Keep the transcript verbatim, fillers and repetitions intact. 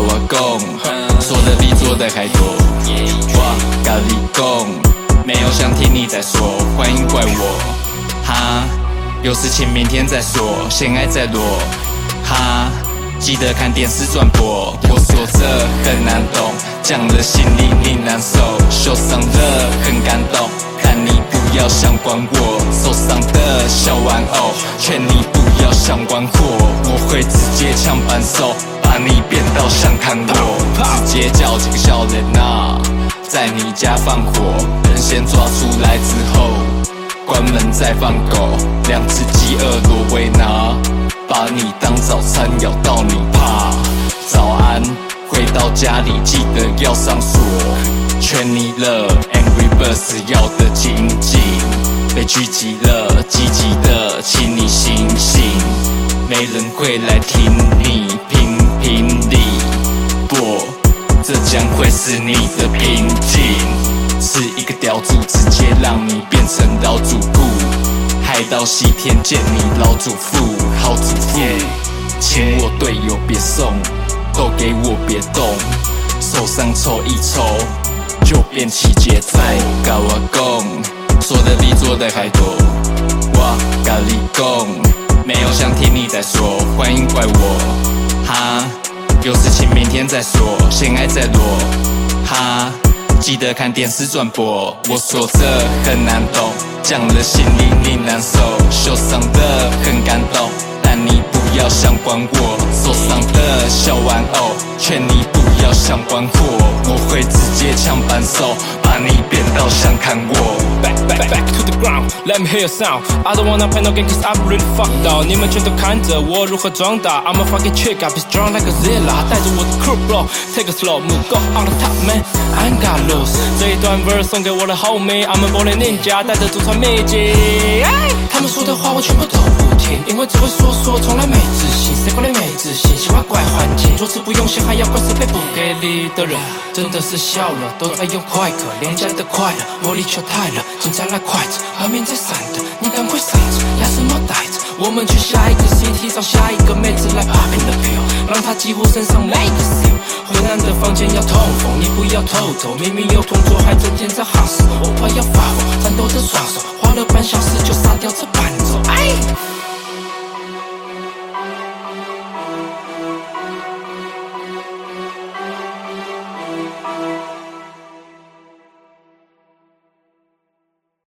我讲，说的比做的还多。我跟你讲，没有想听你再说，欢迎怪我。哈，有事情明天再说，先爱再落。哈，记得看电视转播。我说这很难懂，讲了心里你难受，受伤了很感动，但你不要想管我受伤的小玩偶，劝你不要想玩火，我会直接抢扳手，把你变到想看我，直接叫几个小人啊，在你家放火，人先抓出来之后，关门再放狗，两只饥饿罗威拿，把你当早餐咬到你怕。早安，回到家里记得要上锁，劝你了 Angry Birds 要的紧紧，被狙击了，积极的请你醒醒，没人会来听你评评理，不，这将会是你的瓶颈，是一个雕塑，直接让你变成老主顾，海到西天见你老祖父，好祖父，请我队友别送，都给我别动，受伤抽一抽就变七节再跟我讲，说的比做的还多。我跟你讲，没有想听你再说，欢迎怪我。哈，有事情明天再说，先爱再落。哈，记得看电视转播。我说这很难懂，讲了心里你难受，受伤的很感动，但你不要想管我受伤的小玩偶，劝你不要想玩火，我会直接抢扳手，把你变到想看我。 Back, back, back to the ground, let me hear a sound. I don't wanna play no game cause I'm really fucked up. 你们全都看着我如何壮大。I'm a fucking chick, I be strong like a Zilla. 带着我的 crew bro, take a slow move, go on the top man, I ain't got loose. 这一段 verse 送给我的 homie, I'm a born ninja, 带着祖传秘籍。他们说的话我全部都不听，因为只会说说，从来没自信。谁管你没自信？喜欢怪环境，做事不用心，还要怪是被不给力的人。真的是笑了，都在用快歌，廉价的快乐，魔力球太了，紧张来快着，后面在闪的，你赶快闪着，牙齿毛带着，我们去下一个 city 找下一个妹子来 pop in the pill， 让她几乎身上每个 seal。昏暗的房间要通风，你不要偷偷，明明有动作还整天在 hustle， 我怕要发火，战斗的双手。